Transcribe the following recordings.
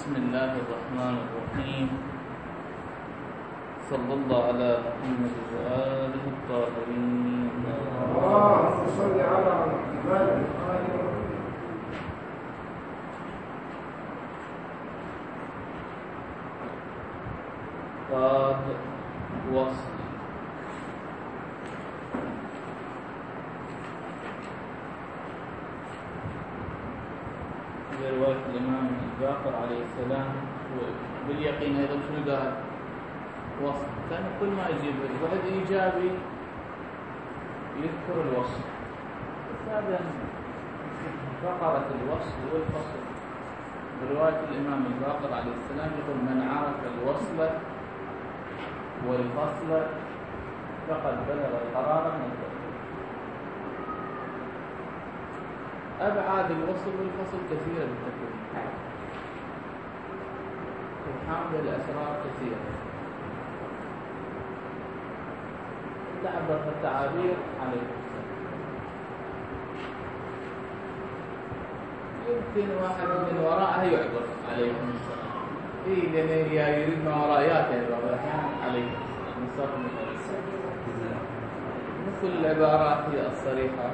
بسم الله الرحمن الرحيم. صلى الله على محمد وآله الطاهرين. اللهم صل على محمد. قاد وصل. في رواية الإمام الباقر عليه السلام باليقين أيضا شنو قال؟ وصل. كان كل ما يجيب الوحد إيجابي يذكر الوصل. هذا فقرة الوصل والفصل. برواية الإمام الباقر عليه السلام يقول: من عرف الوصل والفصل فقد بلغ القرار من الفصل. أبعاد الوصل والفصل كثيرة بالتكوين، وحامل الأسرار كثيرة. تعبر في التعابير عليه السلام. يمكن واحد من وراءه يعبر عليه السلام. لأن يريد ما وراءياته عليه السلام. مثل العبارات هي الصريحة،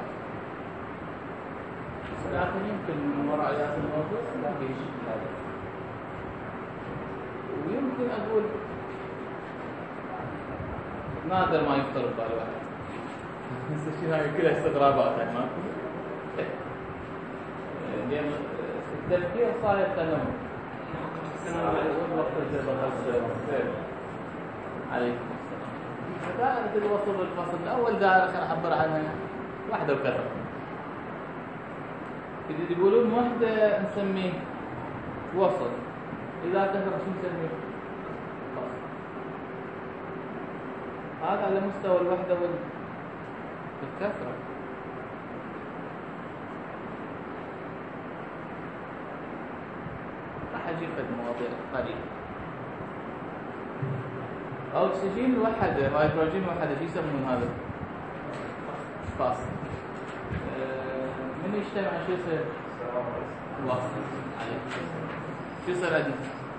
لكن يمكن من وراءيات الموضوع لا بشكل هذا. ويمكن أقول نادر ما يخطر ببال واحد. شنو هاي كلها استغرابات هاي ماكو. لأن التفكير صار يتنمى. والوقت عليكم السلام. دائرة الوصل والفصل أول دائرة خلينا نعبر عنها واحدة وكذا. إذا يقولون وحدة نسميه وصل، إذا كثر شو نسميه؟ فصل. هذا على مستوى الوحدة والكثرة. راح أجيب مواضيع قليلة. أكسجين وحدة، هيدروجين وحدة، شو يسمون هذا؟ فاصل. من يجتمع شو يصير؟ وصل. شو يصير عندنا؟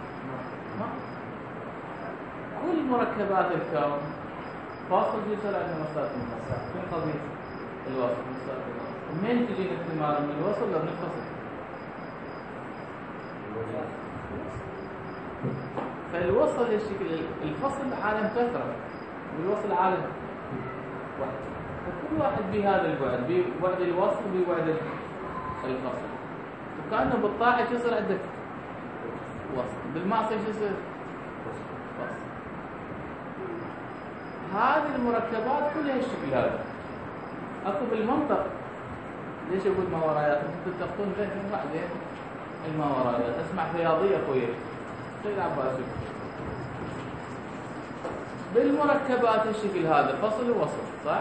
كل مركبات الكون فاصل يصير عندنا مسافة من المسافة. شنو قضية الوصل؟ من تجي الاحتمال من الوصل ولا من الفصل؟ فالوصل الشكل الفصل عالم كثرة والوصل عالم واحد. فكل واحد بهذا البعد، ببعد الوصل وببعد الفصل. وكأنه بالطاعة يصير عندك وصل، بالمعصية يصير فصل. هذه المركبات كلها الشكل هذا. اكو بالمنطق. ليش اقول ما ورايات؟ انتم تتفقون ليه بعدين الما ورايات. اسمع رياضيه اخويا غير عباسي. بالمركبات الشكل هذا فصل ووصل، صح؟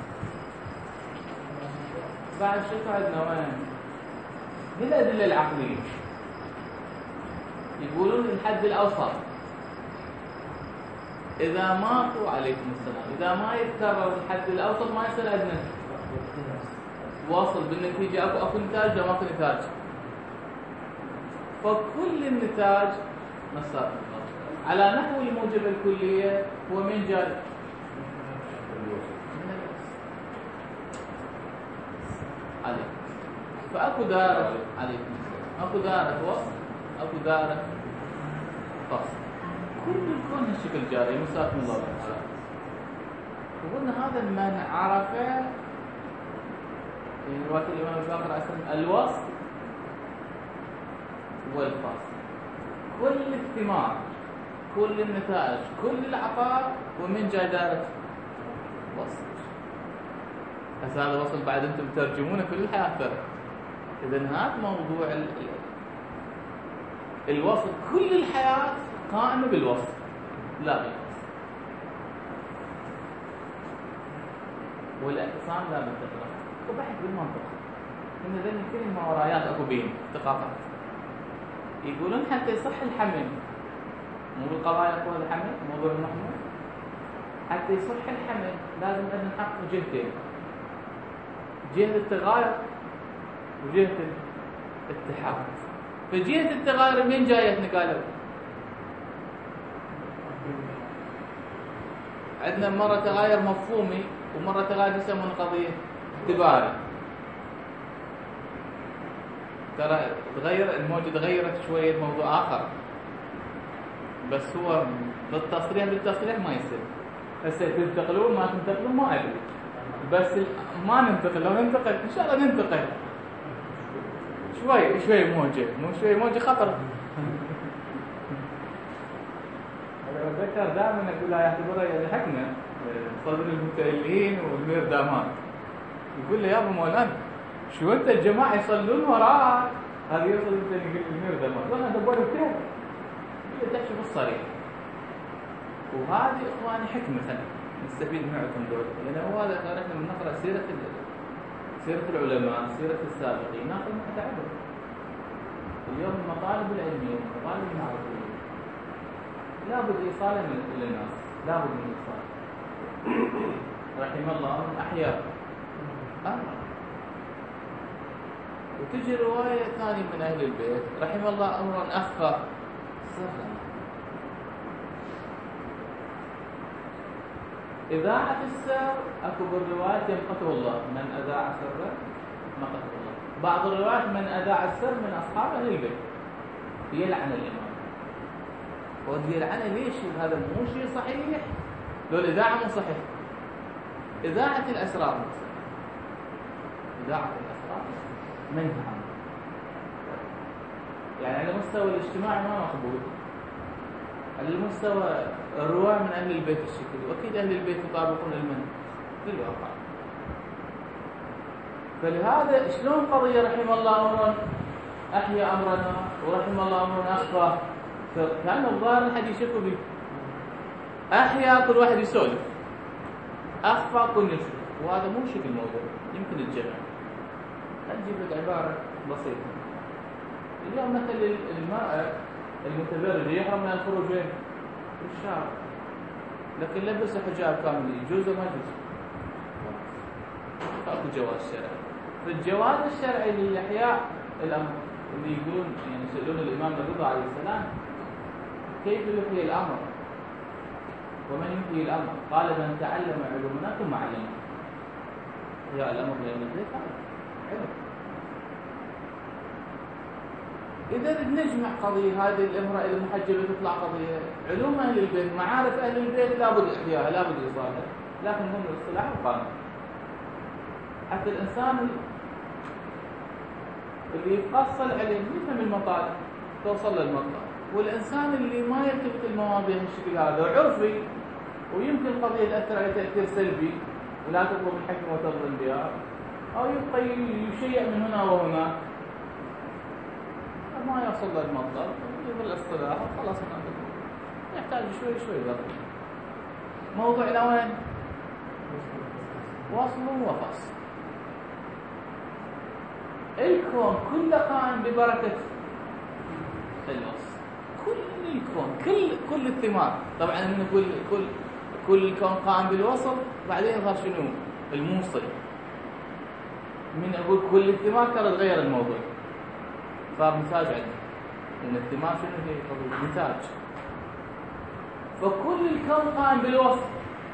بعد شكو عندنا وين؟ بالأدلة العقلية يقولون الحد الأوسط إذا ماكو عليكم السلام، إذا ما يتكرر الحد الأوسط ما يصير عندنا واصل. بالنتيجة أكو نتاج ولا ماكو نتاج. فكل النتاج مسار على نحو الموجب الكلية هو من جاي؟ عليكم. فأكو دائرة عليكم السلام، أكو دائرة وصل، أكو دائرة فصل. كل الكون هالشكل جاري مساكن الله تعالى. وقلنا هذا من عرفه في رواية الإمام الباقر عليه السلام الوصل والفصل. كل الثمار، كل النتائج، كل العطاء ومن جاي دائرة وصل. بس هذا وصل بعد انتم ترجمونه كل الحياة ترى. إذن هذا موضوع الوصل. كل الحياة قائمة بالوصل لا بالفصل. والاعتصام لا بالتفرق. وبحث بالمنطق إن ذلك كل الماورايات أكو بين ثقافات. يقولون حتى يصح الحمل، مو بالقضايا أقوى الحمل موضوع المحمول، حتى يصح الحمل لازم أن نحقق جهتين: جهة التغاير وجهة الاتحاد. فجهة التغاير من جايتنا؟ قالوا عندنا مرة تغاير مفهومي ومرة تغاير يسمونه قضية اعتباري. ترى تغير الموجة، تغيرت شوية موضوع آخر، بس هو بالتصريح ما يصير. هسه تنتقلون ما تنتقلون ما أدري، بس ما ننتقل. لو ننتقل إن شاء الله ننتقل شوي موجة، مو شوي موجة خطر. أنا أتذكر دائما أقول لا يعتبرها يعني حكمة صدر المتألهين والمردامات، يقول لي يا أبو مولانا شو أنت الجماعة يصلون وراء هذا يوصل أنت يقول المردامات وأنا دبر كتاب اللي تحكي بالصريح. وهذه إخواني حكمة نستفيد معكم دول، لأن هو هذا احنا من نقرأ سيرة العلماء، سيرة السابقين، ناخذ منها عبر. اليوم المطالب العلمية والمطالب المعرفية لابد إيصالها إلى الناس، لابد من إيصال. رحم الله من أحياء وتجي رواية ثانية من أهل البيت رحم الله أمرا أخفى سرا. إذاعة السر أكو بالروايات يمقته الله، من أذاع سرا مقته الله. بعض الروايات من أذاع السر من أصحاب أهل البيت يلعن الإمام. ويلعنه ليش؟ هذا مو شيء صحيح. لو الإذاعة مو صحيح، إذاعة الأسرار مو صحيح. إذاعة الأسرار منها عنه. يعني على مستوى الاجتماعي ما مقبول، على مستوى الرواة من أهل البيت الشكل، وأكيد أهل البيت يطابقون المنهج للواقع. فلهذا شلون قضية رحم الله أمرا أحيا أمرنا ورحم الله أمرا أخفى، كان الظاهر الحديث يشكوا به. أحيا كل واحد يسولف، أخفى كل يشوف، وهذا مو شكل الموضوع. يمكن الجمع أجيب لك عبارة بسيطة. اليوم مثل المرأة المتبرجة يحرم من الخروج وين؟ في الشارع، لكن لبس حجاب كامل يجوز وما يجوز؟ فأكو جواز شرعي. فالجواز الشرعي للإحياء الأمر اللي يقولون يعني يسألون الإمام الرضا عليه السلام كيف يحيي الأمر ومن يحيي الأمر؟ قال من تعلم علومنا ثم علمه. يا الأمر لأن البيت علم. إذا نجمع قضية هذه الامرأة المحجبة تطلع قضية علوم أهل البيت، معارف أهل البيت لابد إحيائها، لابد إيصالها، لكن هم الاصطلاح والقانون. حتى الإنسان اللي يتقصل عليه يفهم المطالب توصل للمطلب، والإنسان اللي ما يلتفت المواضيع بالشكل هذا وعرفي ويمكن القضية تأثر عليه تأثير سلبي ولا تطلب الحكم وتظلم بها، أو يبقى يشيع من هنا وهنا ما يوصل للمطلب بالاصطلاح خلاص. يحتاج شوي ضرب. موضوعنا وين؟ وصل وفصل. الكون كله قائم ببركة الوصل. كل الكون كل الثمار، طبعا نقول كل الكون قائم بالوصل، بعدين صار شنو؟ الموصل. من اقول كل الثمار ترى تغير الموضوع، صار نتاج عندنا، لأن الثمار شنو هي؟ قضية نتاج. فكل الكون قائم بالوصل،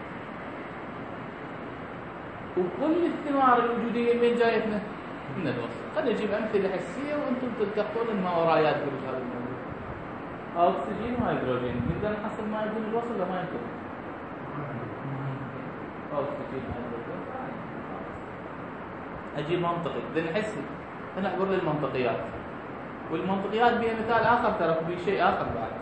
وكل الثمار الوجودية من جايتنا؟ من الوصل. قد نجيب أمثلة حسية وأنتم تلتقطون ما ورايات كل هذا الموضوع. أكسجين وهيدروجين نقدر نحصل ما يكون الوصل ولا ما يكون؟ أكسجين وهيدروجين. أجي منطقي، إذا نحس نعبر للمنطقيات، والمنطقيات بها مثال آخر ترى في شيء آخر بعد.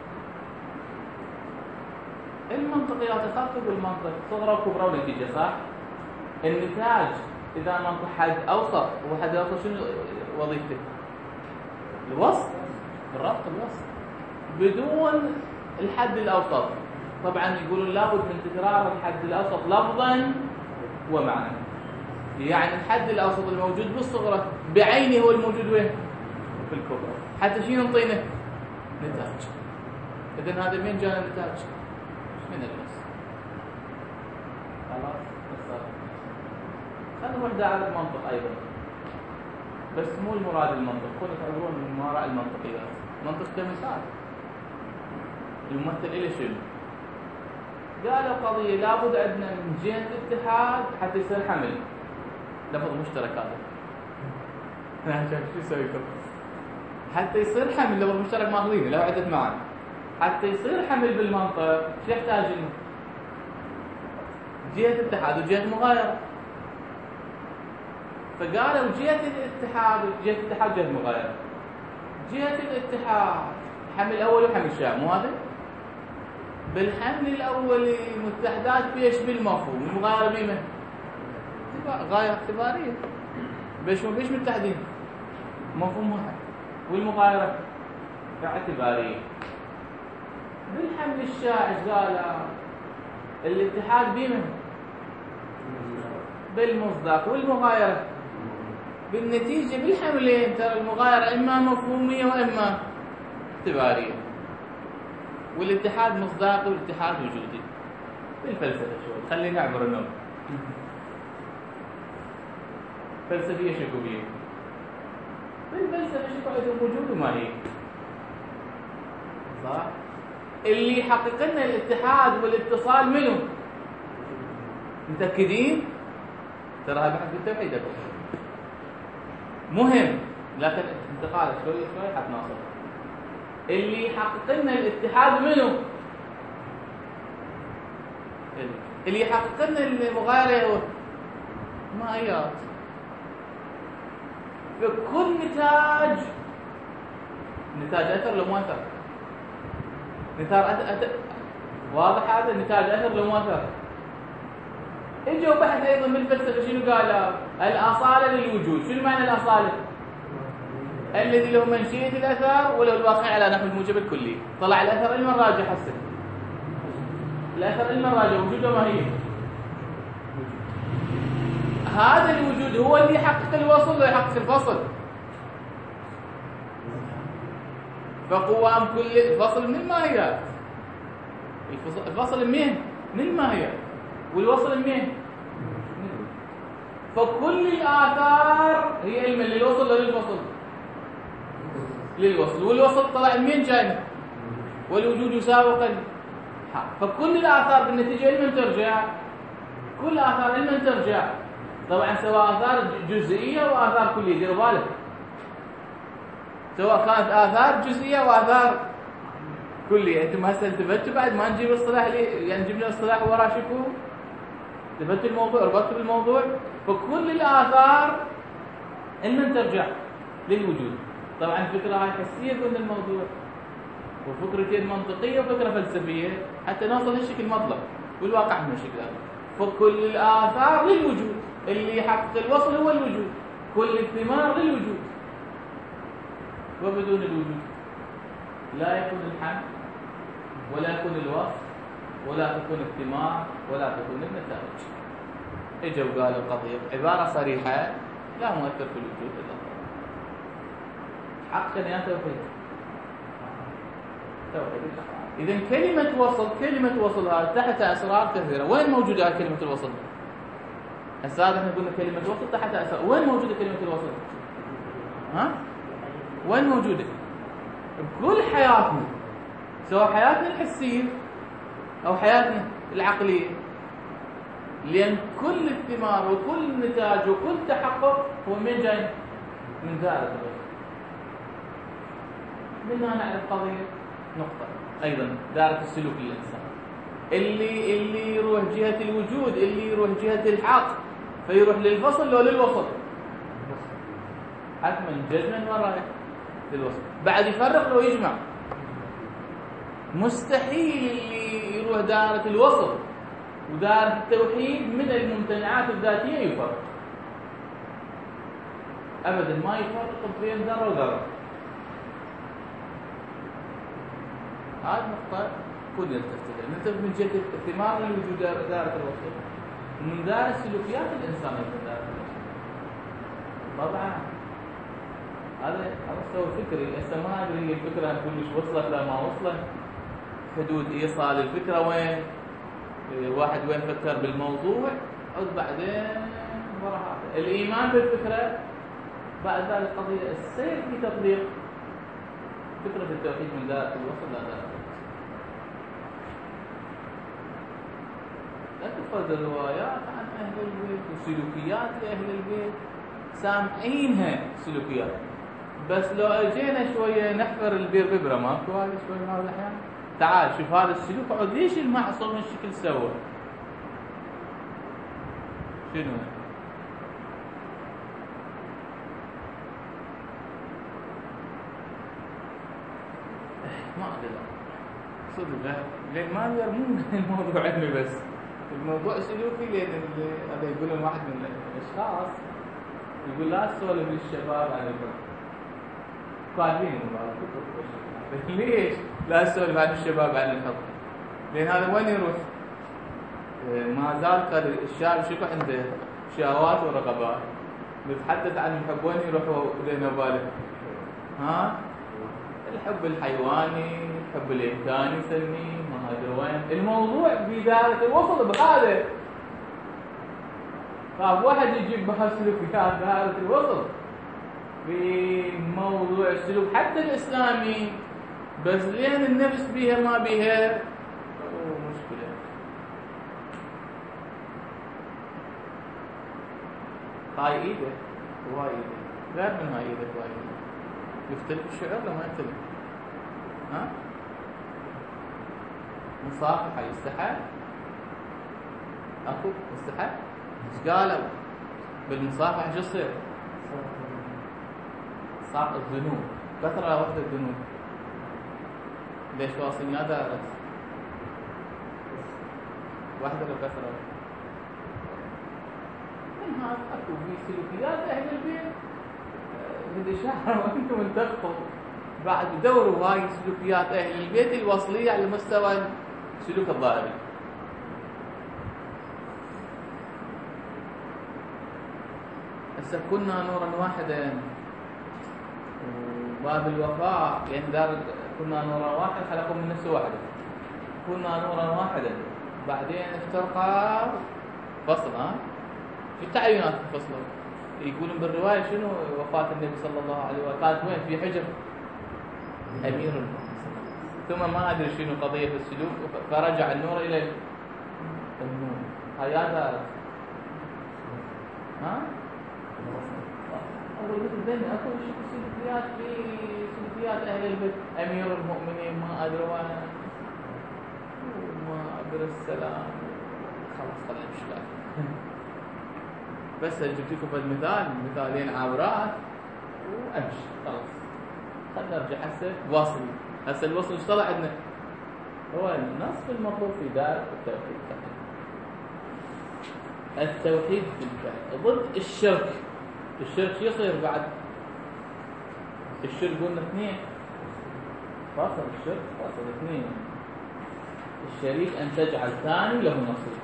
المنطقيات الخاصة بالمنطق صغرى وكبرى ونتيجة، صح؟ النتاج إذا منطق حد أوسط، وحد أوسط شنو وظيفته؟ الوسط، الربط الوسط بدون الحد الأوسط. طبعا يقولون لابد من تكرار الحد الأوسط لفظا ومعنى. يعني الحد الأوسط الموجود بالصغرى بعينه هو الموجود وين؟ في الكبرى. حتى شنو ينطينا؟ نتاج. إذن هذا من جاء النتاج؟ من الوسط. خلاص خلينا نروح على المنطق أيضا. بس مو المراد المنطق، خذوا تعبرون من وراء المنطقيات. منطق كمثال الممثل إلى شنو؟ قالوا قضية لابد عندنا من جهة الاتحاد حتى يصير حمل، لفظ مشترك هذا شو يسويكم؟ حتى يصير حمل لفظ مشترك ماخذينه لو عدت معنا، حتى يصير حمل بالمنطق شو يحتاج لنا؟ جهة اتحاد وجهة مغايرة. فقالوا جهة الاتحاد وجهة مغايرة. جهة الاتحاد حمل أول وحمل شائع، مو هذا؟ بالحمل الأولي متحدات بيش بالمفهوم، المغايرة بيمه غاية اعتبارية، بيش متحدين مفهوم واحد، والمغايرة اعتبارية. بالحمل الشائع قال الاتحاد بيمه بالمصداق، والمغايرة بالنتيجة بالحملين ترى المغايرة إما مفهومية وإما اعتبارية، والاتحاد مصداقي والاتحاد وجودي. بالفلسفة شوي خلينا نعبر النوم. فلسفية شكوبية. بالفلسفة شكو عندهم وجود وما هي صح؟ اللي يحقق لنا الاتحاد والاتصال منه متأكدين؟ ترى هذا بحث بالتوحيد مهم، لكن انتقال شوي حتناصر. اللي يحقق لنا الاتحاد منه، اللي يحقق لنا المغايرة هو ماهيات. فكل نتاج أثر لو ما أثر، نتاج واضح هذا النتاج أثر لو ما أثر. اجوا بحث ايضا من الفلسفه شنو قال؟ الاصاله للوجود. شنو معنى الاصاله؟ الذي له منشئه الاثر وله الواقع على نحو الموجب الكلي. طلع الاثر علما راجع حسن، الاثر علما راجع وجوده ما هي هذا الوجود هو اللي يحقق الوصل ويحقق الفصل. فقوام كل فصل من الماهيات، الفصل من الماهيات والوصل منين؟ فكل الآثار هي علما للوصل ولا للفصل؟ للوصل، والوصل طلع منين جاي؟ والوجود يساوق فكل الآثار بالنتيجة علما ترجع، كل آثار علما ترجع. طبعا سواء آثار جزئية وآثار كلية، ديروا بالك، سواء كانت آثار جزئية وآثار كلية. انتم هسه التفتوا بعد ما نجيب اصطلاح يعني نجيب لنا اصطلاح ورا شكو؟ ثبت الموضوع، ربطت بالموضوع. فكل الآثار علما ترجع للوجود. طبعا الفكرة هاي حسية ضمن الموضوع، وفكرتين منطقية وفكرة فلسفية حتى نوصل للشكل المطلق، والواقع من الشكل هذا. فكل الآثار للوجود، اللي يحقق الوصل هو الوجود، كل الثمار للوجود، وبدون الوجود لا يكون الحمل ولا يكون الوصف ولا تكون الثمار ولا تكون النتائج. اجوا قالوا القضيه عباره صريحه لا مؤثر في الوجود الا الله. حقا يا توحيد اذا كلمه وصل هذه تحت اسرار كثيره. وين موجوده كلمه الوصل؟ هسه احنا قلنا كلمه وصل تحت اسرار. وين موجوده كلمه الوصل؟ وين موجوده؟ بكل حياتنا، سواء حياتنا الحسيه أو حياتنا العقلية، لأن كل الثمار وكل نتاج وكل تحقق هو من جاي؟ من دائرة الوصل. منها نعرف قضية نقطة أيضا دائرة السلوك للإنسان، اللي يروح جهة الوجود، اللي يروح جهة الحق، فيروح للفصل لو للوسط، حتما جزما ورايح للوسط. بعد يفرق لو يجمع. مستحيل اللي يروح دائرة الوسط ودائرة التوحيد من الممتنعات الذاتية يفرق أبدا، ما يفرق بين ذرة وذرة. هذه نقطة كل يلتفت لها. من جهة الثمار لوجود دائرة الوسط، من دائرة سلوكيات الإنسان من دائرة الوسط. طبعا هذا مستوى فكري. هسه ما ادري الفكره كلش وصلت لا ما وصلت، حدود ايصال الفكره وين، الواحد وين فكر بالموضوع، بعدين ورا هذا الايمان بالفكره بعد ذلك قضية السير في تطبيق فكرة التوحيد من دائرة الوصل لا دائرة الوصل. لا تفرد الروايات عن أهل البيت وسلوكيات لأهل البيت سامعينها سلوكيات، بس لو اجينا شويه نحفر البير ببره ماكو هذا شويه بعض الاحيان. تعال شوف هذا السلوك عود ليش المعصوم هالشكل سوى؟ شنو؟ ما ادري صدق لين ما يرمون الموضوع علمي بس الموضوع سلوكي، لان هذا يقولون واحد من الاشخاص يقول لا تسولف للشباب عن الحب. قادرين ليش لا تسولف عن الشباب عن الحب؟ لان هذا وين يروح؟ ما زال الشاب شكو عنده شهوات ورغبات، نتحدث عن الحب وين يروحوا لنا باله؟ ها؟ الحب الحيواني، الحب الإمكاني يسميه، ما ادري وين. الموضوع بداية الوصل بهذا. واحد يجيب بهالسلوكيات دائرة الوصل بموضوع السلوك حتى الإسلامي، بس لين النفس بيها ما بيها مشكلة. هاي ايده وهاي ايده غير من هاي ايده وهاي ايده. يختلف الشعر لما يختلف. ها؟ مصافحة يستحق؟ اكو يستحق؟ ايش قالوا؟ بالمصافحة شو يصير؟ صاق الذنوب، كثرة وقت الذنوب. ليش واصلين يا دارت؟ واحدة لو كثرة. من هذا اكو في سلوكيات اهل البيت بدي شهر وانتم انتقوا بعد دوروا هاي سلوكيات اهل البيت الوصلية على مستوى السلوك الظاهري. هسه كنا نورا واحدا وباب الوفاء يعني دار كنا نورا واحد خلقوا من نفس واحدة. كنا نورا واحدا بعدين افترقا فصلا. في التعيينات الفصل يقولون بالرواية شنو وفاة النبي صلى الله عليه وسلم كانت وين؟ في حجر أمير المؤمنين. ثم ما أدري شنو قضية السلوك فرجع النور إلى النور. هاي هذا ها؟ أول مثل ذنب أكو سلوكيات في سلوكيات أهل البيت أمير المؤمنين ما أدري وأنا ما أدري السلام خلاص خلنا مشكلة. بس جبت لكم المثال مثالين عابرات وأمشي خلاص. خلنا نرجع هسه واصل. هسه الوصل ايش طلع عندنا؟ هو النص المطلوب في دار التوحيد. التوحيد بالفعل ضد الشرك. الشرك شو يصير بعد؟ الشرك قلنا اثنين. فاصل الشرك فاصل اثنين. الشريك أن تجعل ثاني له نصيب.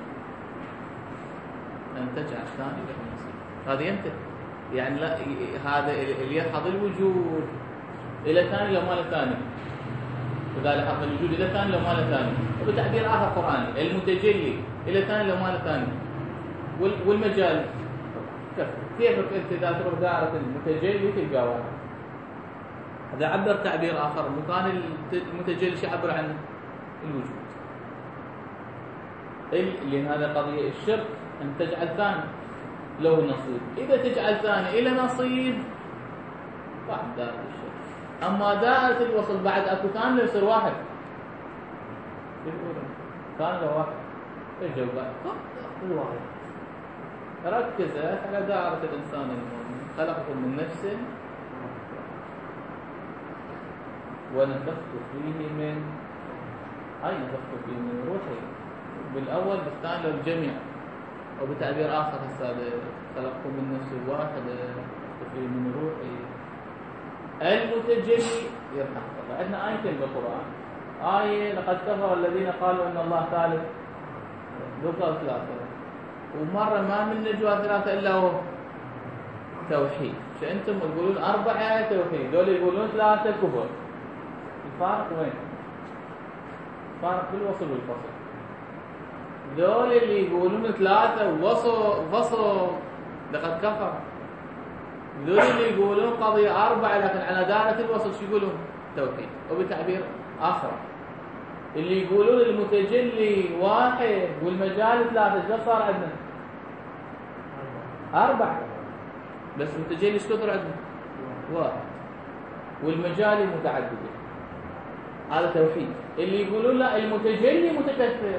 أن تجعل ثاني له نصيب. هذا يمتى؟ يعني لا هذا اللي يلحظ الوجود إلى ثاني لو ما له ثاني. وذا لحظ الوجود إلى ثاني لو ما له ثاني. وبتعبير آخر قرآني المتجلي إلى ثاني لو ما له ثاني. والمجال كيفك أنت إذا تروح دائرة المتجلي تلقى واحد. هذا عبر تعبير آخر. مكان المتجلي شو عبر عنه؟ الوجود. لأن هذا قضية الشرك أن تجعل ثاني له نصيب. إذا تجعل ثاني إلى نصيب بعد دائرة الشرك. أما دائرة الوصل بعد أكو ثاني له يصير واحد. ثاني له واحد. الجواب الواحد. ركزت على دائرة الإنسان المؤمن. خلقكم من نفس ونفخت فيه من أي نفخت فيه من روحي. بالأول بالثاني للجميع. وبتعبير آخر هذا خلقكم من نفس واحدة فيه من روحي. المتجلي يرحم الله. عندنا آيتين بالقرآن. آية لقد كفر الذين قالوا إن الله ثالث ذكر ثلاثة. ومرة ما من نجوى ثلاثة إلا هو توحيد. فأنتم تقولون أربعة توحيد، دول يقولون ثلاثة كفر. الفارق وين؟ الفارق في الوصل والفصل. دول اللي يقولون ثلاثة ووصوا لقد كفر. ذول اللي يقولون قضية أربعة لكن على دائرة الوصل شو يقولون؟ توحيد. وبتعبير آخر اللي يقولون المتجلي واحد والمجال ثلاثة، شو صار عندنا؟ أربعة. بس المتجلي ايش كثر عندنا؟ واحد. والمجال متعددة. هذا توحيد. اللي يقولون لا المتجلي متكثر.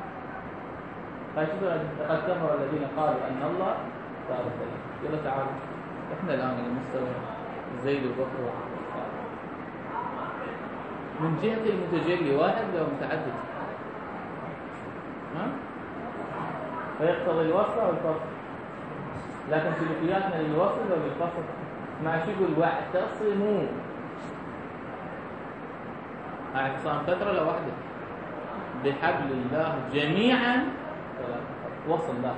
فشو لقد كفر الذين قالوا أن الله ثالث ثلاثة. يلا تعالوا احنا الآن على مستوى زيد وبكر وعمر. من جهة المتجلي واحد لو متعدد، ها؟ فيقتضي الوصل أو الفصل. لكن سلوكياتنا للوصل أو للفصل. مع شو يقول واعتصموا. اعتصام فترة لوحده بحبل الله جميعا وصل لا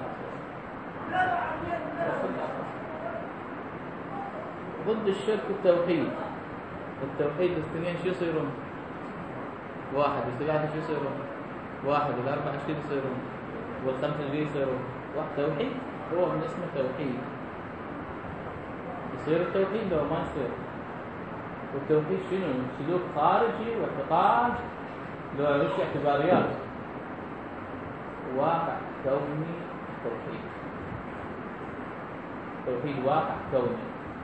ضد الشرك التوحيد. التوحيد الاثنين شو يصيرون؟ واحد. والثلاثة شو يصيرون؟ واحد. والأربعة شو يصيرون؟ والخمسة شو يصيرون؟ واحد. توحيد هو من اسمه توحيد. يصير التوحيد لو ما يصير. والتوحيد شنو؟ سلوك خارجي واعتقاد لو مش اعتباريات. واقع كوني توحيد. توحيد واقع كوني.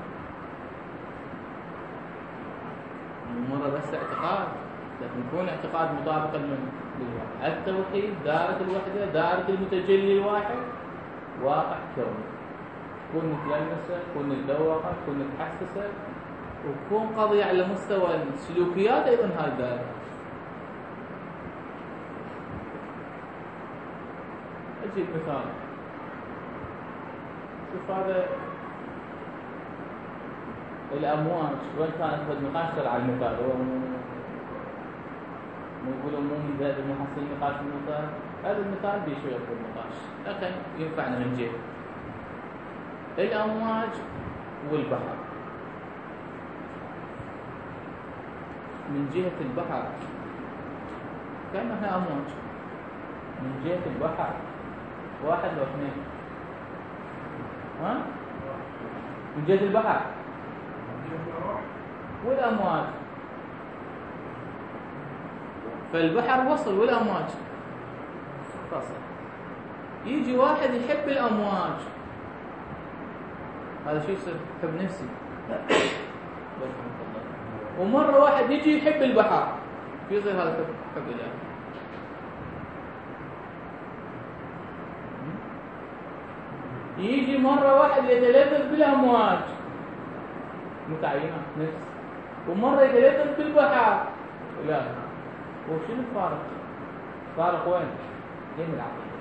مرة بس اعتقاد، لكن يكون اعتقاد مطابقا للواقع. التوحيد دائرة الوحدة، دائرة المتجلي الواحد، واقع كوني. كون نتلمسه، كون نتذوقه، كون نتحسسه، وتكون قضية على مستوى السلوكيات أيضا هاي الدائرة. أجيب مثال. شوف هذا الأمواج وين كانت نقاش على المثال. هو يقولون مو من ذات المحصل نقاش المثال. هذا المثال بيشوي في النقاش لكن ينفعنا من جهة الأمواج والبحر. من جهة البحر كأنها أمواج. من جهة البحر واحد أو اثنين؟ ها؟ من جهة البحر والأمواج. فالبحر وصل والأمواج فصل. يجي واحد يحب الأمواج، هذا شو يصير؟ حب نفسي. ومرة واحد يجي يحب البحر، شو يصير؟ هذا حب إلهي. يجي مرة واحد يتلذذ بالأمواج، متعينة نفس. ومرة يتلذذ بالبحر، إلهي. وشنو الفارق؟ فارق وين؟ من العقيدة.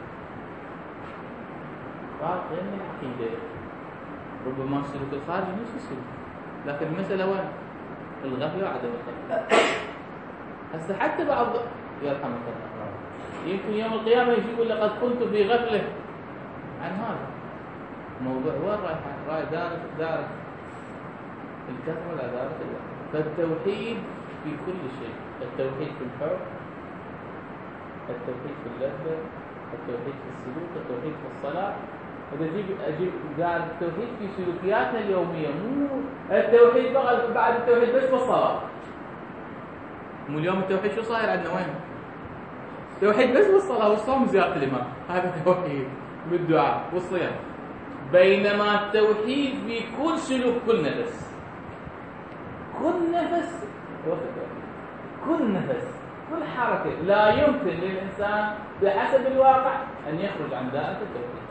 فارق من العقيدة. ربما السلوك الخارجي نفس السلوك، لكن المسألة وين؟ الغفلة وعدم الغفلة. هسه حتى بعض يرحمك الله يمكن يوم القيامة يجي يقول لقد كنت في غفلة عن هذا الموضوع. وين رايح؟ دارة الكثرة ولا دارة الوحدة؟ فالتوحيد في كل شيء. التوحيد في الحب، التوحيد في اللذة، التوحيد في السلوك، التوحيد في الصلاة. أجيب قال التوحيد في سلوكياتنا اليومية، مو التوحيد بعد التوحيد بس بالصلاة. مو اليوم التوحيد شو صاير عندنا وين؟ التوحيد بس بالصلاة والصوم زيادة الإمام، هذا التوحيد بالدعاء والصيام. بينما التوحيد في كل سلوك، كل نفس، كل نفس، كل نفس، كل حركة. لا يمكن للإنسان بحسب الواقع أن يخرج عن دائرة التوحيد،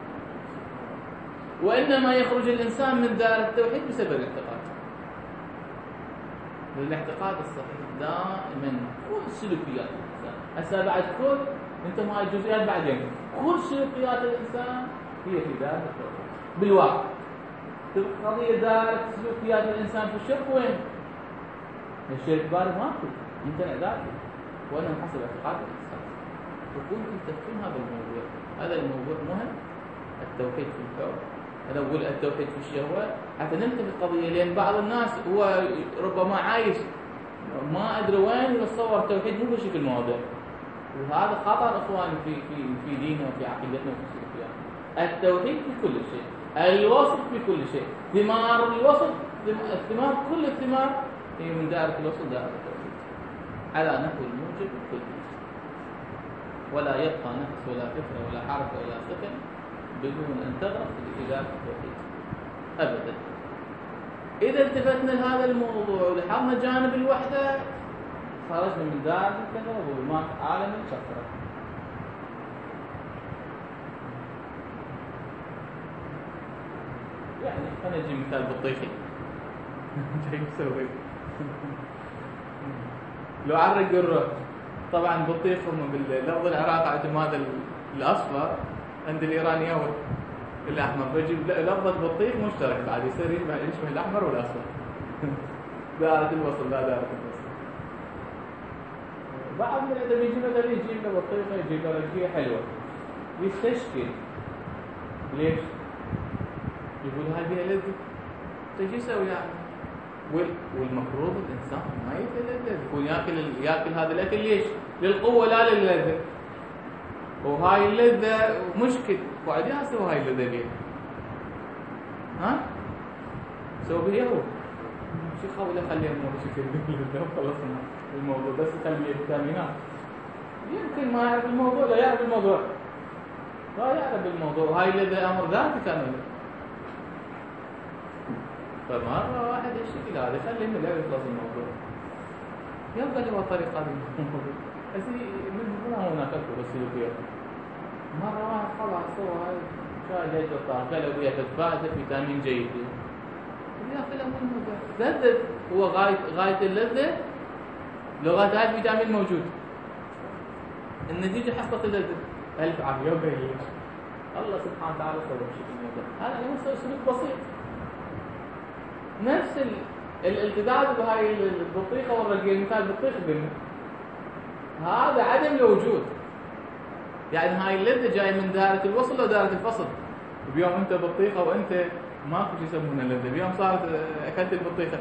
وإنما يخرج الإنسان من دائرة التوحيد بسبب الاعتقاد. الاعتقاد الصحيح دائما كل سلوكيات الإنسان. هسه بعد كل أنتم هاي الجزئيات بعدين، كل سلوكيات الإنسان هي في دائرة التوحيد بالواقع. قضية دائرة سلوكيات الإنسان في الشرك وين؟ الشرك بارد ماكو، يمتنع ذاته، وأنه حسب اعتقاد الإنسان. وكنتم تفهم هذا الموضوع. هذا الموضوع مهم. التوحيد في الكون، أنا أقول التوحيد في الشهوة حتى ننتبه القضية. لأن بعض الناس هو ربما عايش ما أدري وين يتصور التوحيد مو بشكل المواضيع، وهذا خطر إخواني في ديننا وفي عقيدتنا وفي سلوكياتنا. التوحيد في كل شيء. الوسط في كل شيء. ثمار الوسط، الثمار كل الثمار هي من دائرة الوسط دائرة التوحيد على نحو الموجب الكلي، ولا يبقى نفس ولا كثرة ولا حرف ولا سكن بدون أن تغرق في دائرة التوحيد أبدا. إذا التفتنا لهذا الموضوع ولاحظنا جانب الوحدة خرجنا من دائرة الكثرة وظلمات عالم الكثرة. يعني خلينا نجي مثال بطيخي. ايش يسوي؟ لو عرق الروح، طبعا بطيخ هم باللفظ العراقي عندهم هذا الاصفر، عند الايرانيين الاحمر، بيجي لفظ بطيخ مشترك بعد يصير يشبه الاحمر والاصفر. دائرة الوصل لا دائرة الوصل. بعض من الادب يجي مثلا يجيب له بطيخه، يجيب له رجيه حلوه يستشكل. ليش؟ يقول هاي بيها لذة، تجي يسوي يعني. والمفروض الانسان ما يتلذذ، يكون ياكل هذا الاكل ليش؟ للقوه لا للذة. وهاي اللذة مشكل، وقاعد يسوي هاي اللذة ليه؟ ها؟ سوي بها هو شي خوله خليه يمر شكل اللذة وخلصنا الموضوع، بس يخليه فيتامينات. يمكن ما يعرف الموضوع، لا يعرف الموضوع، لا يعرف الموضوع، وهاي اللذة امر ذاتي كامل. فمرة واحد الشكل هذا خليه من الأول يخلص الموضوع، يبقى له طريقة للموضوع. بس من هناك أكثر السلوكيات. مرة واحد خلاص سوى هاي شاي جيد الطعام، قالوا بيها فائدة فيتامين جيد. ياكل من الموضوع لذة، هو غاية اللذة لغاية هاي الفيتامين موجود. النتيجة حصلت اللذة. ألف عافية وبيليش. الله سبحانه وتعالى سوى بشكل الموضوع. هذا على مستوى سلوك بسيط. نفس الالتزام بهاي البطيخه والرجيل، مثال بطيخ بن هذا عدم الوجود. يعني هاي اللذة جاي من دائرة الوصل ولا دائرة الفصل. بيوم انت بطيخه وانت ماكو شيء يسمونه اللذة، بيوم صارت اكلت البطيخه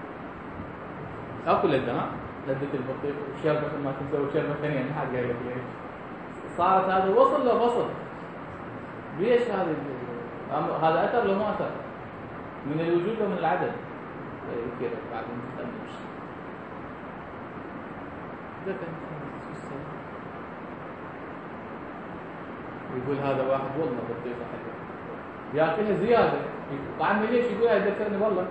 اكو لذة، ها لذة البطيخ وشربة ما تسوي شربة ثانية ما حد قال لك ليش. صارت هذا وصل ولا فصل؟ ليش هذا اثر ولا ما اثر؟ من الوجود ومن العدم كده بعدين تخمش. ده كان يقول هذا واحد والله بطيخه حلوه ياكلها زياده، طعمها ليش؟ يقول هاي ذكرني والله.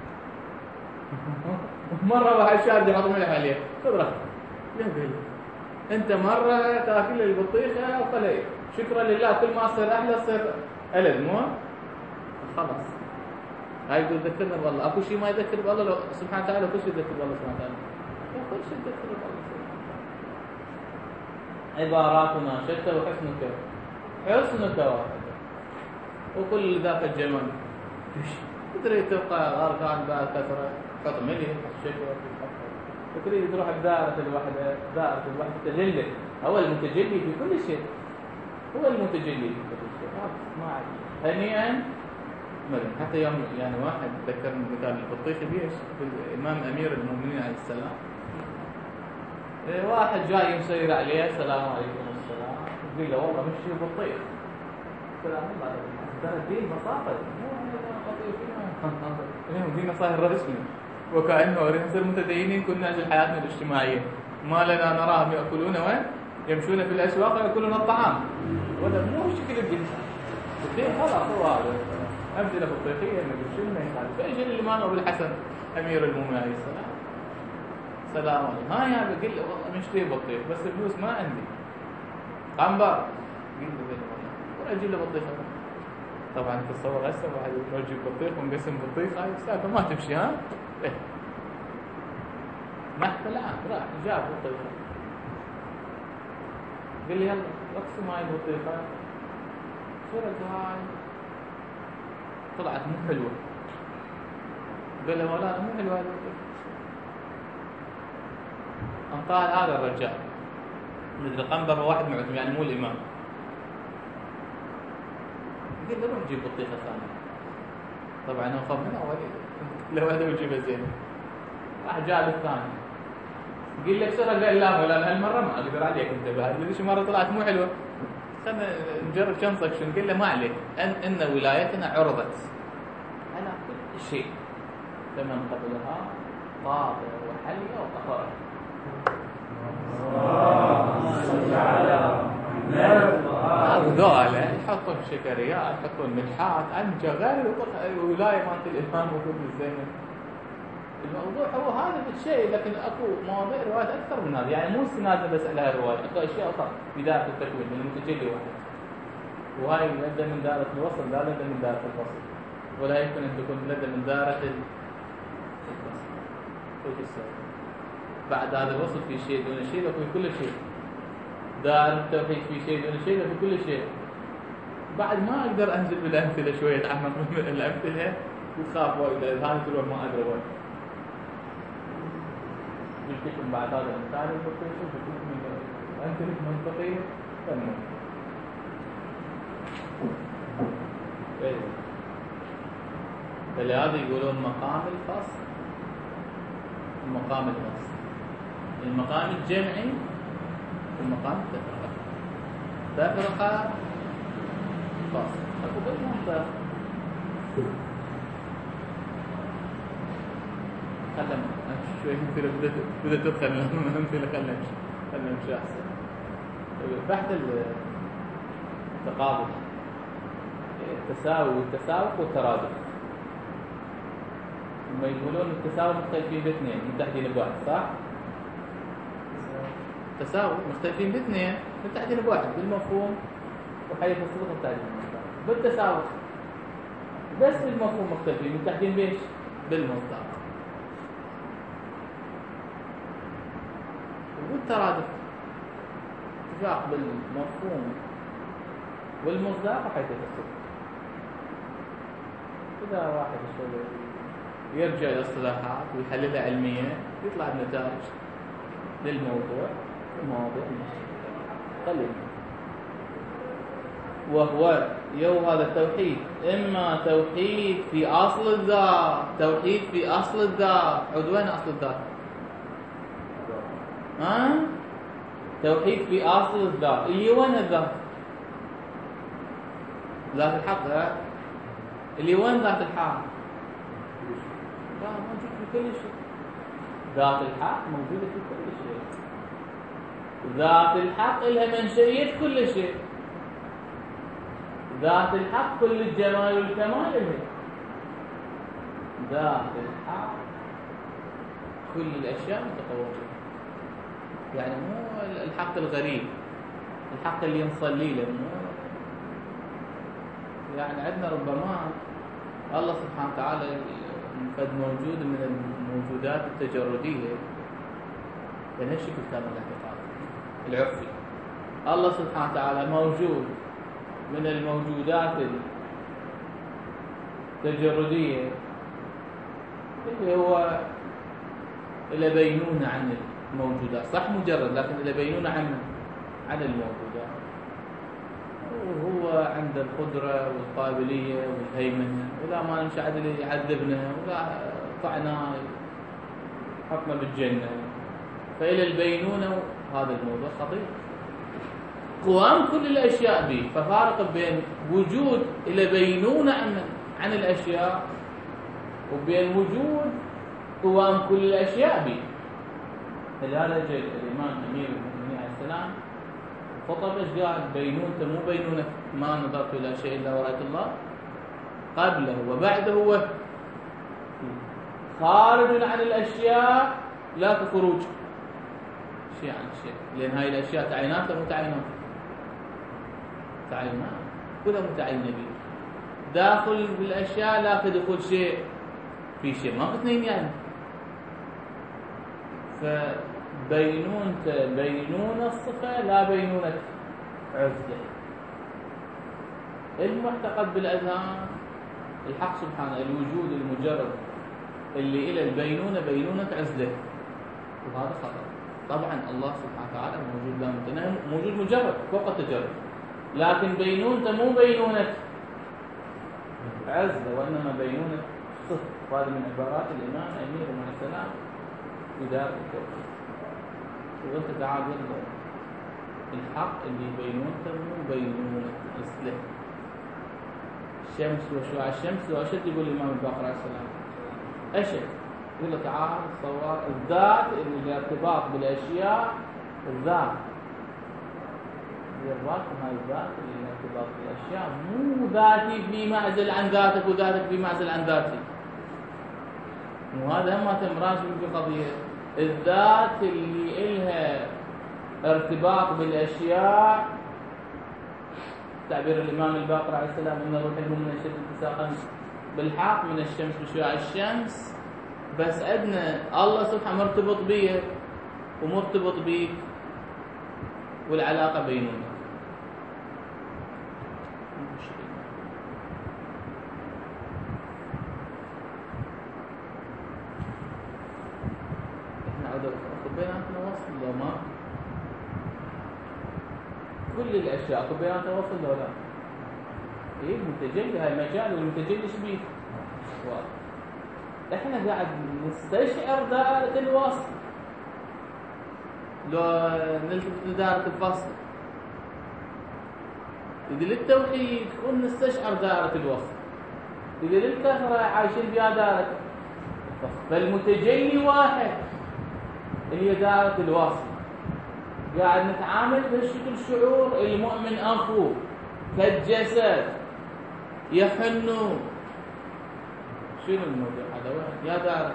مره واحد شارد يحط ملح عليه، خضره يا بيلي انت مره تاكل البطيخه وقليل شكرا لله، كل ما تصير احلى تصير ألذ، مو خلاص. هاي تذكرنا والله، اكو شيء ما يذكر بالله لو سبحانه وتعالى، كل شيء يذكر بالله سبحانه وتعالى، كل شيء يذكر بالله. عباراتنا شتى حسنك واحد، وكل ذاك الجمال تدري تبقى غرقان بقى كثرة قطع ملي الشكوى تريد تروح بدائرة الوحدة، دائرة الوحدة تجلي، هو المتجلي في كل شيء، هو المتجلي في كل شيء. ما عادي هنيئا مرن. حتى يوم يعني واحد ذكرني مثال البطيخ بيش الإمام أمير المؤمنين عليه السلام، واحد جاي مسير عليه السلام عليكم السلام، يقول له والله مش بطيخ. السلام عليكم، ترى الدين بساطة، دين صاير رسمي وكأنه نصير متدينين كنا أجل حياتنا الاجتماعية، ما لنا نراهم يأكلون ويمشون في الأسواق ويأكلون الطعام، ولا مو شكل الدين. الدين خلاص هو هذا أمثلة بطيخية نقول شو ما يخالف. فيجي الإمام أبو الحسن أمير المؤمنين عليه السلام، سلام عليكم، ها يا بقول له والله مشتري بطيخ بس الفلوس ما عندي، عنبر قل له وأجي له بطيخ. طبعا تصور هسه واحد يروح يجيب بطيخ ونقسم بطيخ، هاي السالفة ما تمشي. ها إيه محفل الآن راح جاب بطيخة، قال لي يلا اقسم هاي البطيخة. صرت هاي طلعت مو حلوة، قال له ولا مو حلوة هاي البطيخة. انطال هذا الرجال مثل قنبر واحد معتم يعني مو الإمام، قال له روح جيب بطيخة ثانية. طبعا هو خاف منها وليد لو هذا وجيبه زين، راح جاب الثاني قال لك سرق، قال لا ولا هالمرة ما اقدر عليك انت بعد، ليش مرة طلعت مو حلوة. خلنا نجرب كم سكشن. قال له ما عليك، ان ولايتنا عرضت على كل شيء، فمن قبلها طاغية وحلية وقهرة. هذول يحطون شكريات، يحطون ملحات، انت غير الولاية مالت الامام وكل الزمن. الموضوع هو هذا الشيء، لكن اكو مواضيع روايات اكثر من هذا، يعني مو استنادا بس على الرواية، اكو اشياء اخرى بداية التكوين من المتجلي واحد، وهاي لدى من دائرة الوصل، لا لدى من دائرة الفصل، ولا يمكن ان تكون لدى من دائرة الفصل. ايش السبب؟ بعد هذا الوصل في شيء دون شيء وفي كل شيء. دائرة التوحيد في شيء دون شيء وفي كل شيء. بعد ما اقدر انزل بالامثله شويه، اتعمق من الامثله وتخاف وايد، هذا تروح ما ادري وين. يمكن بعد هذا الامثال البسيطه بتكون من امثله منطقيه تمام. فلهذا يقولون مقام الفصل ومقام الوصل، المقام الجمعي ومقام التفرقة. تفرقة فصل، اكو بالمنطق خلنا شوي امثله بدأت تدخل امثله، خلنا نمشي احسن. بحث التقابل، التساوي والتساوق والترادف. هم يقولون التساوي مختلفين باثنين متحدين بواحد، صح؟ التساوي مختلفين باثنين متحدين بواحد بالمفهوم وحيث الصدق متحدين بالتساوي، بس بالمفهوم مختلفين متحدين بايش؟ بالمصدر. والترادف اتفاق بالمفهوم والمصداق وحيث الصدق. إذا واحد شوي يرجع للاصطلاحات ويحللها علميا يطلع بنتائج للموضوع المواضيع قليل. وهو هذا التوحيد، إما توحيد في أصل الذات، توحيد في أصل الذات. وين أصل الذات؟ توحيد في أصل الذات، اللي وين الذات؟ ذات الحق، اللي وين ذات الحق؟ لا، موجود في كل شيء. ذات الحق موجودة في كل شيء. ذات الحق لها منشئية كل شيء. ذات الحق كل الجمال والكمال لها. ذات الحق كل الأشياء متطورة. يعني مو الحق الغريب، الحق اللي نصلي له، يعني عندنا ربما الله سبحانه وتعالى قد موجود من الموجودات التجردية بنفس كتاب الاعتقاد العرفي. الله سبحانه وتعالى موجود من الموجودات التجردية اللي هو إلى بينونة عن الموجودات، صح مجرد، لكن إلى بينونة عن الموجودات. وهو عند القدرة والقابلية والهيمنة، ولا ما نمشي عدل يعذبنا، ولا طعناه حطنا بالجنة. فإلى البينونة هذا الموضوع خطير. قوام كل الأشياء به، ففارق بين وجود إلى بينونة عن الأشياء وبين وجود قوام كل الأشياء به. فلهذا جاء الإمام أمير المؤمنين عليه السلام خطب ايش قال؟ بينونته مو بينونة ما نظرت إلى شيء إلا ورأيت الله، قبله وبعده هو خارج عن الأشياء لا كخروج شيء عن شيء، لأن هاي الأشياء تعينات أو متعينات؟ تعينات، كلها متعينة به. داخل بالأشياء لا كدخول شيء في شيء، ما اثنين يعني. فبينونته بينونة الصفة لا بينونة عزلة. المعتقد بالأذهان الحق سبحانه الوجود المجرد اللي إلى البينونة بينونة عزلة، وهذا خطأ. طبعا الله سبحانه وتعالى موجود لا متناهي، موجود مجرد فوق التجرد، لكن بينونته مو بينونة عزلة وإنما بينونة صفة. هذا من عبارات الإمام أمير عليه السلام في دار التوحيد. وانت تعال الحق اللي يبينونه مو بينونه اصله. الشمس وشعاع الشمس واشد، يقول الامام الباقر عليه السلام اشد. يقول له تعال صور الذات اللي الارتباط بالاشياء، الذات الذات هاي الذات اللي الارتباط بالاشياء مو ذاتي في معزل عن ذاتك وذاتك في معزل عن ذاتي. وهذا ما تمراج في قضيه الذات اللي إلها ارتباط بالاشياء. تعبير الامام الباقر عليه السلام ان روح المؤمن اشد اتساقا بالحق من الشمس بشعاع الشمس. بس عندنا الله سبحانه مرتبط بيه ومرتبط بيك، والعلاقه بيننا. احنا عدد بيناتنا وصل لو ما كل الاشياء بيناتنا وصل لو لا. ايه المتجلي هاي مجال، والمتجلي ايش بيه؟ احنا قاعد نستشعر دائرة الوصل. لو نلتفت لدائرة الفصل إذا للتوحيد كون نستشعر دائرة الوصل، إذا للكثرة عايشين بها دائرة الفصل. فالمتجلي واحد اللي هي دائرة الوصل. قاعد نتعامل بهالشكل شعور المؤمن أخوه كالجسد يحن. شنو الموضوع هذا؟ واحد يا دار،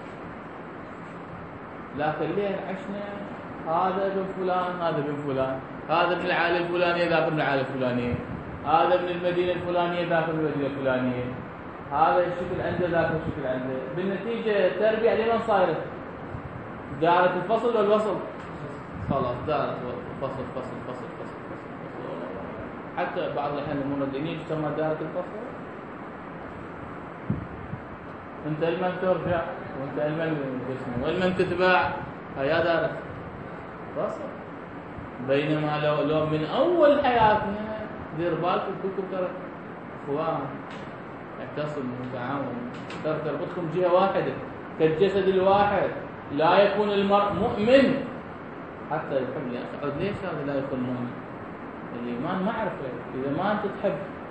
لكن ليه عشنا هذا ابن فلان هذا ابن فلان، هذا من العائله الفلانيه ذاك من العائله الفلانيه، هذا من المدينه الفلانيه ذاك من المدينه الفلانيه، هذا الشكل عنده ذاك الشكل عنده. بالنتيجه التربيه لمن صايره؟ دائره الفصل والوصل. خلاص دائره فصل فصل فصل فصل فصل. حتى بعض الاحيان الامور الدينيه تسمى دائره الفصل. انت المن ترجع وانت المن تسمع والمن تتبع، هيا دارت فصل. بينما لو من اول حياتنا دير بالكم كلكم ترى اخوان اعتصموا وتعاونوا، ترى تربطكم جهه واحده كالجسد الواحد. لا يكون المرء مؤمن حتى يحب. يا اخي ليش هذا لا يكون مؤمن؟ الايمان معرفه. اذا ما انت تحب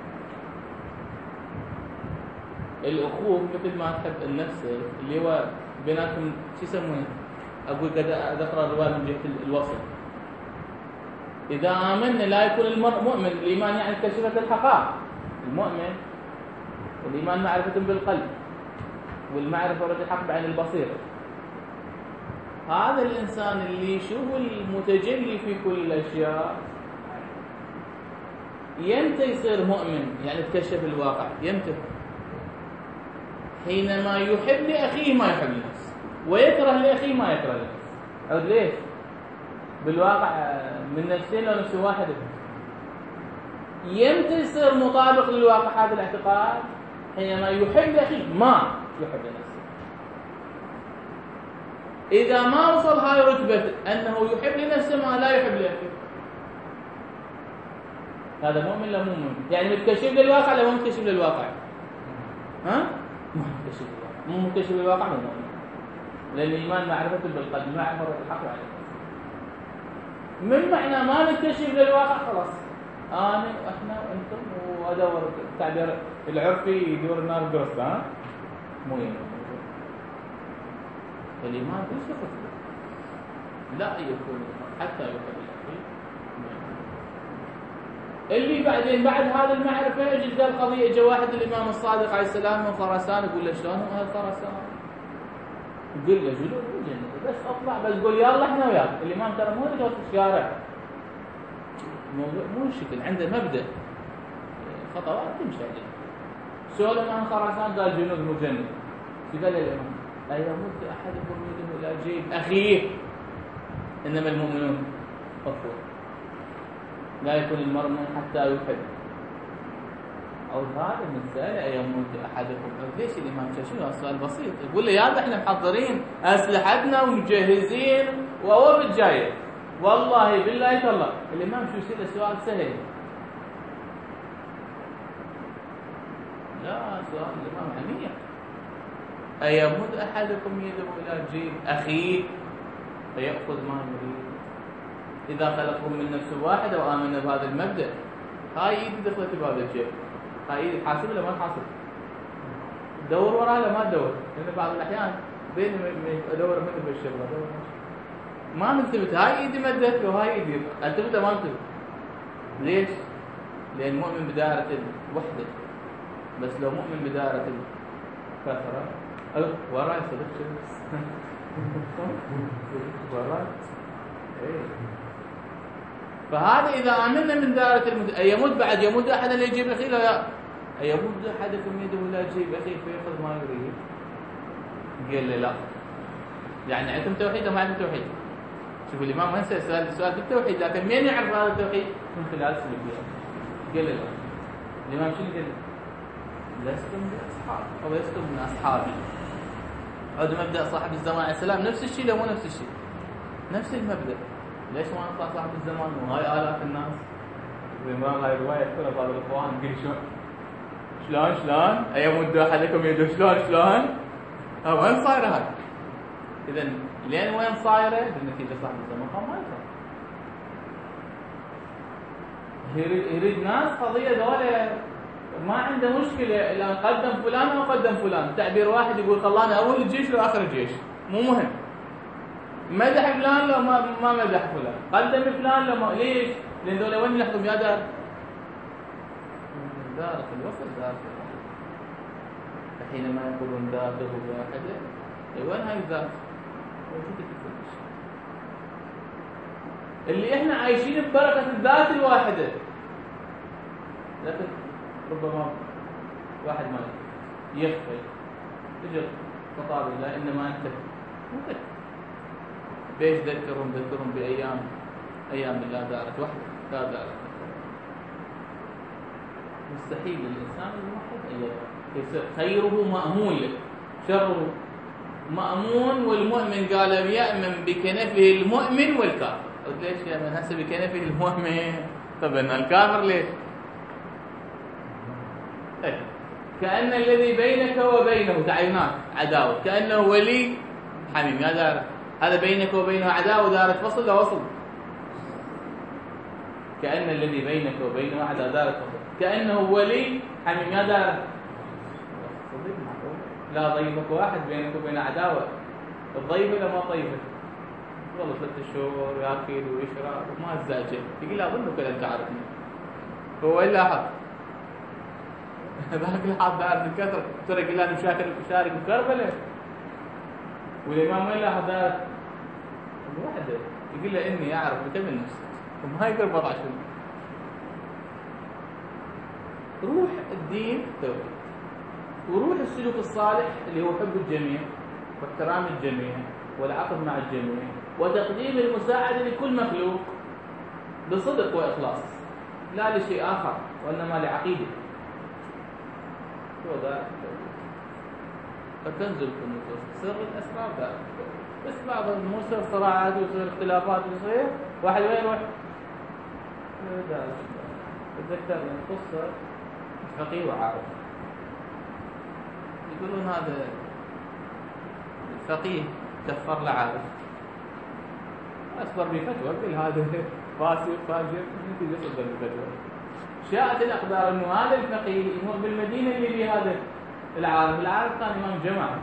الاخوه مثل ما تحب النفس اللي هو بيناتكم شو يسمونه؟ اقول قد اقرا الروايه من جهه الوصل. اذا امنا لا يكون المرء مؤمن. الايمان يعني كشفت الحقائق. المؤمن الايمان معرفه بالقلب، والمعرفه رؤيه الحق بعين البصيره. هذا الانسان اللي يشوف المتجلي في كل الاشياء يمتى يصير مؤمن؟ يعني تكشف الواقع. يمتى؟ حينما يحب لأخيه ما يحب لنفسه، ويكره لأخيه ما يكره لنفسه. أو ليش؟ بالواقع من نفسين أو نفس واحدة. يمتى يصير مطابق للواقع هذا الاعتقاد؟ حينما يحب لأخيه ما يحب لنفسه. إذا ما وصل هاي رتبة أنه يحب لنفسه ما لا يحب لأخيه، هذا مؤمن لا مو مؤمن؟ يعني متكشف للواقع لا مو متكشف للواقع؟ ها؟ مو مكتشف الواقع مو مؤمن. لأن الإيمان معرفة بالقلب، معرفة الحق وعليه. من معنى ما نكتشف للواقع خلاص أنا وإحنا وأنتم وأدور التعبير العرفي يدور النار الدرس. ها؟ مو يمكن. الإيمان ليش يخفي؟ لا يكون حتى يكون اللي بعدين بعد هذا المعرفة يجي القضية. جاء واحد الإمام الصادق عليه السلام من خراسان، يقول له شلون أهل خراسان؟ يقول له جلود الجنة بس أطلع بس قول يلا إحنا وياك. الإمام ترى مو رجل في الشارع، الموضوع مو شكل، عنده مبدأ خطوات تمشي عليه. سؤال عن خراسان قال جنود مو جنة. قال الإمام أيموت أحدكم يده إلى جيب أخيه إنما المؤمنون أخوة. لا يكون المرء حتى يحب. أو هذا مثال يموت أحدكم. ليش الإمام شنو السؤال بسيط؟ يقول لي يا احنا محضرين أسلحتنا ومجهزين ووفد جاية. والله بالله تالله الإمام شو يصير السؤال سهل. لا سؤال الإمام عميق. أيموت أحدكم يده إلى جيب أخيه فيأخذ ما يريد. إذا خلقهم من نفس واحدة وآمنا بهذا المبدأ، هاي إيدي دخلت بهذا الشيء، هاي إيدي تحاسب ولا ما تحاسب؟ دور وراها ولا ما تدور؟ لأن بعض الأحيان بين أدور مثل بالشغلة ما نلتفت، هاي إيدي مدت وهاي إيدي التفت ما التفت. ليش؟ لأن مؤمن بدائرة الوحدة، بس لو مؤمن بدائرة الكثرة وراي صدق شمس وراي. فهذا إذا آمنا من دائرة يموت بعد يموت أحد اللي يجيب أخيه لا يموت أحدكم يده ولا يجيب أخيه فيأخذ ما يريد. قال لي لا، يعني عندكم توحيد وما عندكم توحيد. شوف الإمام وين سأل السؤال بالتوحيد، لكن مين يعرف هذا التوحيد؟ من خلال سلوكيات. قال لي لا. الإمام شنو قال؟ لستم بأصحاب أو لستم من أصحابي. هذا مبدأ صاحب الزمان عليه السلام، نفس الشيء لو مو نفس الشيء؟ نفس المبدأ. ليش ما نطلع صاحب الزمان وهاي آلاف الناس؟ الإمام هاي رواية يذكرها بعض الإخوان، يقول شلون أيمد أحدكم يده شلون وين صايرة هاي؟ إذا لين وين صايرة؟ بالنتيجة صاحب الزمان ما يصير. يريد ناس قضية ذولا ما عنده مشكلة إلا قدم فلان أو قدم فلان، تعبير واحد يقول خلانا أول الجيش لو آخر الجيش، مو مهم. مدح فلان لو ما مدح فلان، قدم فلان لو ما. ليش؟ لأن ذولا وين يلحقهم يا دار؟ دارة الوصل دارة الوصل. حينما يقولون ذاته واحدة، وين هاي الذات؟ موجودة في كل شيء. اللي احنا عايشين ببركة الذات الواحدة، لكن ربما واحد ما يخفي تجر خطاب الله إنما أنت ممكن بيش ذكرهم بأيام الله دارت وحدة لا دارت. مستحيل الإنسان الموحد يصير خيره مأمون له، شره مأمون. والمؤمن قال يأمن بكنفه المؤمن والكافر. قلت ليش يأمن هسه بكنفه المؤمن؟ طب أن الكافر ليش؟ كأن الذي بينك وبينه تعينات عداوة، كأنه ولي حميم. يا دار هذا بينك وبينه عداوة دارت فصل لوصل. كأن الذي بينك وبينه عداوة دارت فصل، كأنه ولي حميم. يا دار لا ضيفك واحد بينك وبين عداوة، الضيف ولا ما ضيفك؟ والله 3 شهور ياكل ويشرب وما الزعجة، يقول لا أظنك لن تعرفني. هو إلا حق ذاك الحاب دار الكثر ترى يقول أنا مشارك بكربلاء، والإمام إلا حضارت الوحدة يقول له إني أعرف بكم نفسك وما يقدر بضع شنو. روح الدين توحيد، وروح السلوك الصالح اللي هو حب الجميع واحترام الجميع والعقد مع الجميع وتقديم المساعدة لكل مخلوق بصدق وإخلاص، لا لشيء آخر وإنما لعقيدة. هو ذلك فتنزل في النصوص سر الأسرار ذلك. بس بعض المصير صراعات ويصير اختلافات ويصير واحد وين يروح؟ تذكرنا قصة فقيه وعارف، يقولون هذا الفقيه كفر لعارف، أصدر بفتوى قال هذا فاسق فاجر، نتيجة صدر بفتوى. شاءت الأقدار أنه هذا الفقيه يمر بالمدينة اللي بها هذا العارف كان إمام جماعة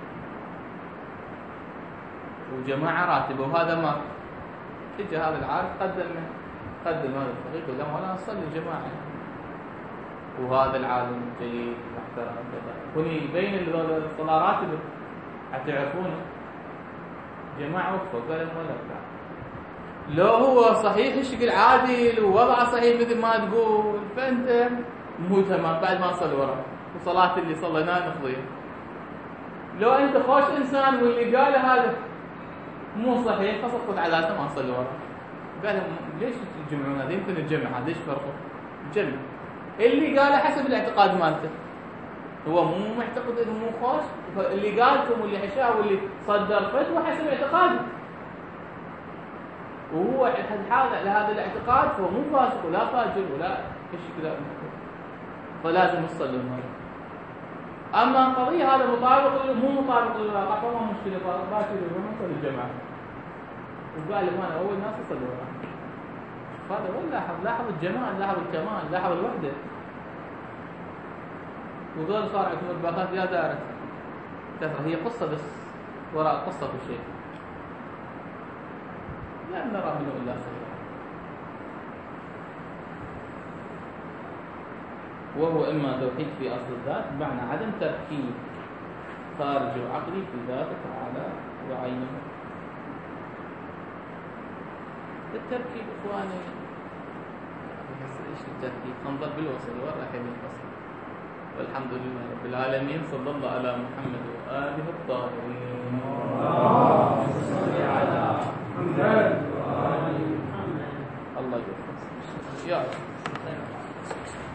وجماعة راتبة، وهذا ما إجا هذا العارف قدم هذا الفقيه قال له أنا أصلي جماعة، وهذا العالم جيد محترم كذا، كوني بين الصلاة راتبة هتعرفونه جماعة وقفوا قال ولا بتاع. لو هو صحيح الشكل عادل ووضعه صحيح مثل ما تقول، فأنت مو تمام بعد ما تصلي وراه وصلاة اللي صليناها نقضيها. لو أنت خوش إنسان واللي قال هذا مو صحيح فسقط عاداته ما تصلي وراه. قال ليش تجمعون هذا؟ يمكن الجمع هذا ايش فرقه؟ الجمع اللي قاله حسب الاعتقاد مالته، هو مو معتقد انه مو خوش، اللي قالكم واللي حشاه واللي صدر فتوى حسب اعتقاده، وهو حاضر لهذا الاعتقاد فهو مو فاسق ولا فاجر ولا ايش كذا، فلازم نصلي المرة. اما القضيه هذا مطابق مو مطابق للواقع فما مشكله، باكر ونصلي الجماعه وقال ما أنا أول ناس أصل وراه. هذا هو لاحظ الجمال، لاحظ الكمال، لاحظ الوحدة. وذول صار عندهم الباقات يا دارت كثرة، هي قصة بس وراء القصة في شيء لا نرى منه إلا خيرا. وهو إما توحيد في أصل الذات بمعنى عدم تركيب خارج عقلي في ذاته تعالى وعينه. التركيب إخواني إيش التركيب؟ ننظر بالوصل وراح ينفصل. والحمد لله رب العالمين، صلى الله على محمد وآله الطاهرين. اللهم صل على محمد وآل محمد. الله يوفقك يا رب.